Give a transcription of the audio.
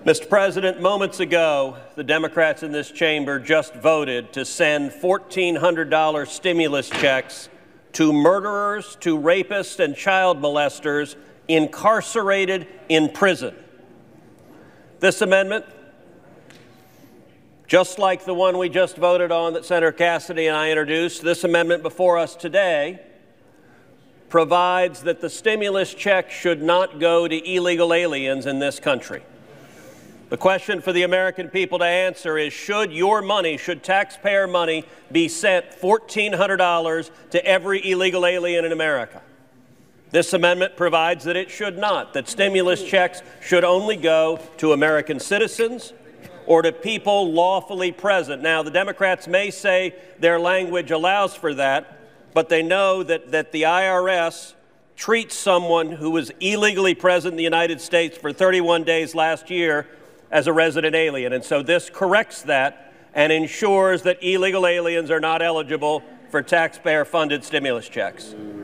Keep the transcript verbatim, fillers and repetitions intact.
Mister President, moments ago, the Democrats in this chamber just voted to send fourteen hundred dollar stimulus checks to murderers, to rapists and child molesters incarcerated in prison. This amendment, just like the one we just voted on that Senator Cassidy and I introduced, this amendment before us today provides that the stimulus check should not go to illegal aliens in this country. The question for the American people to answer is, should your money, should taxpayer money be sent fourteen hundred dollars to every illegal alien in America? This amendment provides that it should not, that stimulus checks should only go to American citizens or to people lawfully present. Now, the Democrats may say their language allows for that, but they know that, that the I R S treats someone who was illegally present in the United States for thirty-one days last year as a resident alien. And so this corrects that and ensures that illegal aliens are not eligible for taxpayer-funded stimulus checks.